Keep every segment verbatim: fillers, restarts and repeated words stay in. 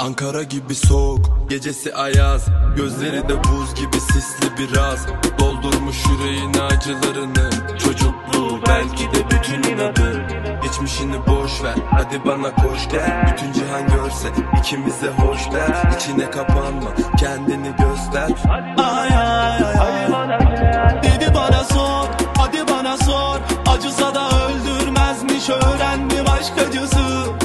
Ankara gibi soğuk, gecesi ayaz, gözleri de buz gibi sisli biraz. Doldurmuş yüreğine acılarını, çocukluğu belki de bütün inadı. Geçmişini boş ver, hadi bana koş gel. Bütün cihan görse ikimize hoş der. İçine kapanma, kendini göster. Ay ay ay ay. Dedi bana sor, hadi bana sor. Acısa da öldürmezmiş, öğrendi aşk acısı.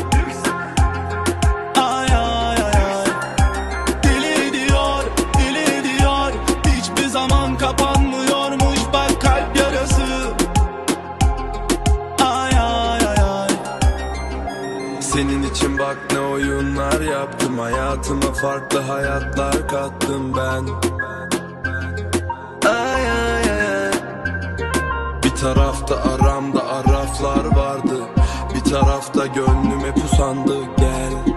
Ay ay ay ay. Deli ediyor, deli ediyor. Hiçbir zaman kapanmıyormuş bak kalp yarası. Ay ay ay ay. Senin için bak ne oyunlar yaptım. Hayatıma farklı hayatlar kattım ben. Ay ay ay. Bir tarafta aramda araflar vardı, bir tarafta gönlüme pusandı. Gel